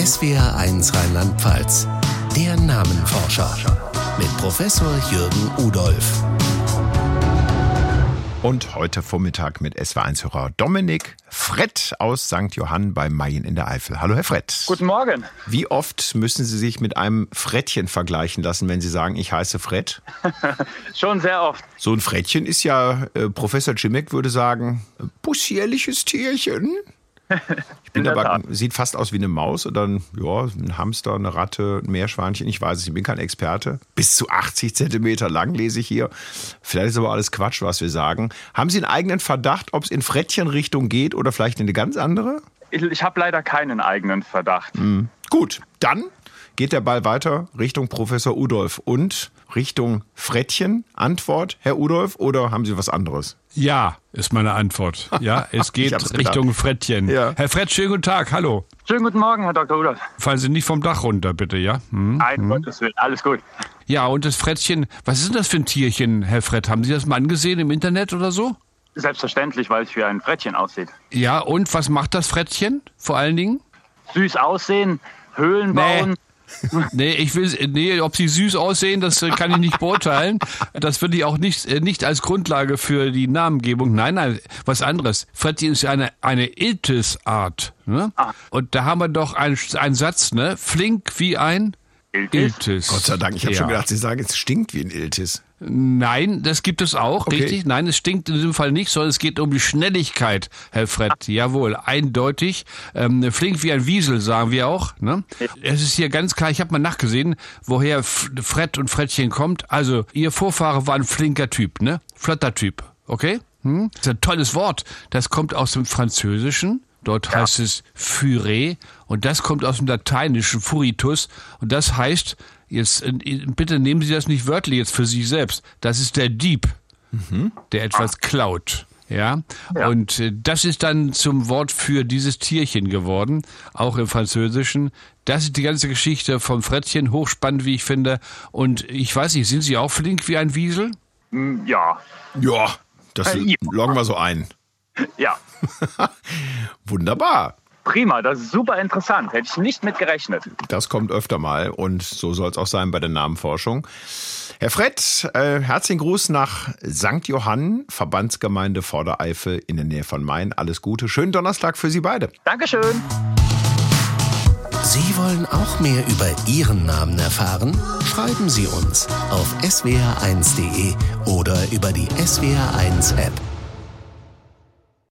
SWR1 Rheinland-Pfalz. Der Namenforscher mit Professor Jürgen Udolph. Und heute Vormittag mit SWR1-Hörer Dominik Frett aus St. Johann bei Mayen in der Eifel. Hallo, Herr Frett. Guten Morgen. Wie oft müssen Sie sich mit einem Frettchen vergleichen lassen, wenn Sie sagen, ich heiße Frett? Schon sehr oft. So ein Frettchen ist ja, Professor Cimek würde sagen, possierliches Tierchen. Ich bin aber, sieht fast aus wie eine Maus oder ein Hamster, eine Ratte, ein Meerschweinchen, ich weiß es, ich bin kein Experte. Bis zu 80 Zentimeter lang lese ich hier. Vielleicht ist aber alles Quatsch, was wir sagen. Haben Sie einen eigenen Verdacht, ob es in Frettchenrichtung geht oder vielleicht in eine ganz andere? Ich habe leider keinen eigenen Verdacht. Gut, dann geht der Ball weiter Richtung Professor Udolph und Richtung Frettchen. Antwort, Herr Udolph, oder haben Sie was anderes? Ja, ist meine Antwort. Ja, es geht Richtung Frettchen. Ja. Herr Frett, schönen guten Tag, hallo. Schönen guten Morgen, Herr Dr. Udolph. Fallen Sie nicht vom Dach runter, bitte, ja? Nein, Gottes Willen, alles gut. Ja, und das Frettchen, was ist denn das für ein Tierchen, Herr Frett? Haben Sie das mal angesehen im Internet oder so? Selbstverständlich, weil es wie ein Frettchen aussieht. Ja, und was macht das Frettchen vor allen Dingen? Süß aussehen, Höhlen bauen. Nee, ob sie süß aussehen, das kann ich nicht beurteilen. Das würde ich auch nicht als Grundlage für die Namengebung. Nein, was anderes. Frettchen ist ja eine Iltis-Art. Ne? Und da haben wir doch einen Satz, ne? Flink wie ein Iltis. Gott sei Dank, ich habe schon gedacht, Sie sagen, es stinkt wie ein Iltis. Nein, das gibt es auch, Okay. Richtig? Nein, es stinkt in diesem Fall nicht, sondern es geht um die Schnelligkeit, Herr Frett. Jawohl, eindeutig. Flink wie ein Wiesel, sagen wir auch. Ne? Es ist hier ganz klar, ich habe mal nachgesehen, woher Frett und Frettchen kommt. Also, Ihr Vorfahre war ein flinker Typ, ne? Flotter Typ, okay? Das ist ein tolles Wort. Das kommt aus dem Französischen. Dort heißt es Furet und das kommt aus dem Lateinischen Furitus und das heißt, jetzt bitte nehmen Sie das nicht wörtlich jetzt für sich selbst, das ist der Dieb, der etwas klaut. Ja, und das ist dann zum Wort für dieses Tierchen geworden, auch im Französischen. Das ist die ganze Geschichte vom Frettchen, hochspannend, wie ich finde. Und ich weiß nicht, sind Sie auch flink wie ein Wiesel? Ja. Ja, das loggen wir so ein. Ja. Wunderbar. Prima, das ist super interessant. Hätte ich nicht mit gerechnet. Das kommt öfter mal und so soll es auch sein bei der Namenforschung. Herr Frett, herzlichen Gruß nach St. Johann, Verbandsgemeinde Vordereifel in der Nähe von Mayen. Alles Gute, schönen Donnerstag für Sie beide. Dankeschön. Sie wollen auch mehr über Ihren Namen erfahren? Schreiben Sie uns auf swr1.de oder über die SWR1 App.